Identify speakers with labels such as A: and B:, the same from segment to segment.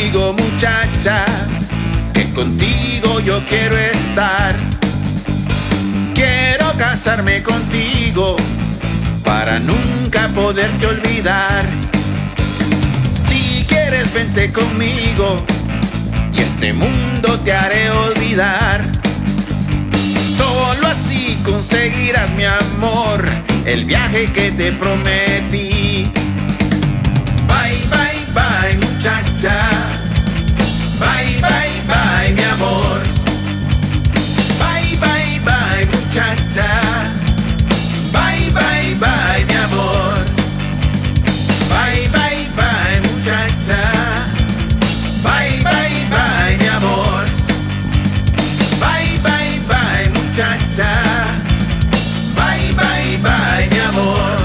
A: contigo, muchacha, que contigo yo quiero estar. Quiero casarme contigo para nunca poderte olvidar. Si quieres, vente conmigo y este mundo te haré olvidar. Solo así conseguirás, mi amor, el viaje que te prometí. Bye, bye, bye, muchacha. Bye, bye, bye, mi amor. Bye, bye, bye, muchacha. Bye, bye, bye, mi amor. Bye, bye, bye, muchacha. Bye, bye, bye, mi amor. Bye, bye, bye, muchacha. Bye, bye, bye, mi amor.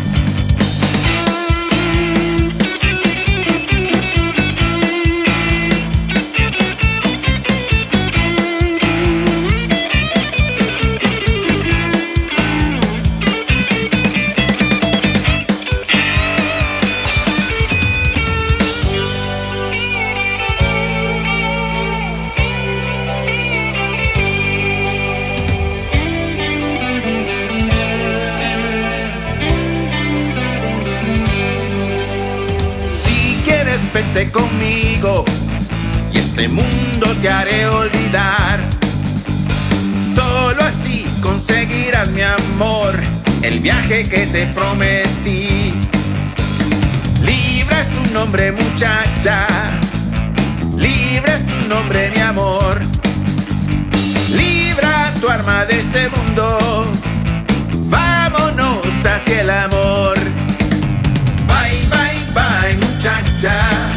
A: Vente conmigo y este mundo te haré olvidar. Solo así conseguirás, mi amor, el viaje que te prometí. Libre es tu nombre, muchacha. Libre es tu nombre, mi amor. Libra tu arma de este mundo. Vámonos hacia el amor. Bye, bye, bye, muchacha.